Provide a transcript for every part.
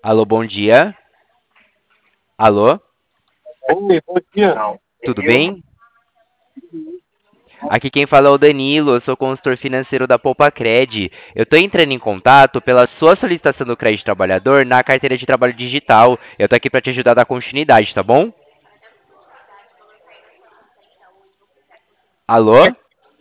Alô, bom dia. Alô, Oi, bom dia. tudo bem? Aqui quem fala é o Danilo, eu sou consultor financeiro da Poupacred. Eu estou entrando em contato pela sua solicitação do crédito trabalhador na carteira de trabalho digital. Eu estou aqui para te ajudar a dar continuidade, tá bom? Alô?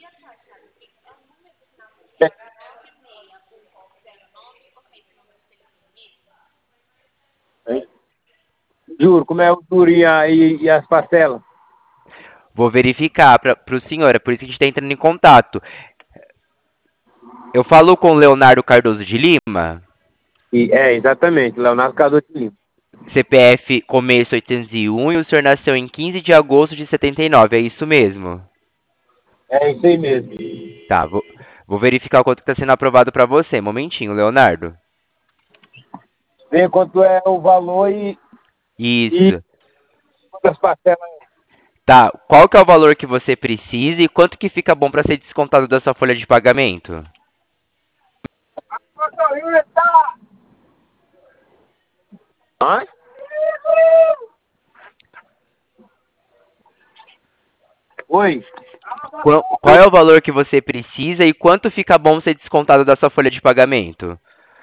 Juro, como é o juro e as parcelas? Vou verificar para o senhor, é por isso que a gente está entrando em contato. Eu falo com o Leonardo Cardoso de Lima, Exatamente, Leonardo Cardoso de Lima. CPF começo 801 e o senhor nasceu em 15 de agosto de 79, é isso mesmo? É isso aí mesmo. Tá, vou verificar o quanto está sendo aprovado para você. Momentinho, Leonardo. Vê quanto é o valor e Isso. quantas parcelas. Tá, qual que é o valor que você precisa e quanto que fica bom para ser descontado da sua folha de pagamento? Hã? Oi. Qual é o valor que você precisa e quanto fica bom ser descontado da sua folha de pagamento?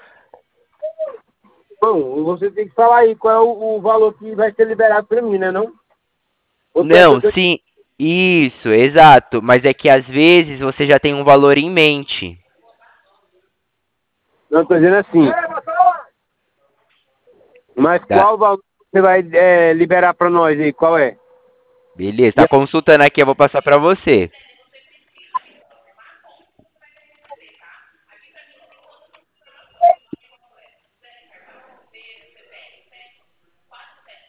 Bom, você tem que falar aí qual é o valor que vai ser liberado para mim, né, não? Ou tu quer Não, que eu... sim, isso, exato, mas é que às vezes você já tem um valor em mente. Não, tô dizendo assim. Mas Tá? qual valor você vai liberar para nós aí? Qual é? Beleza, tá Já consultando aqui, eu vou passar para você.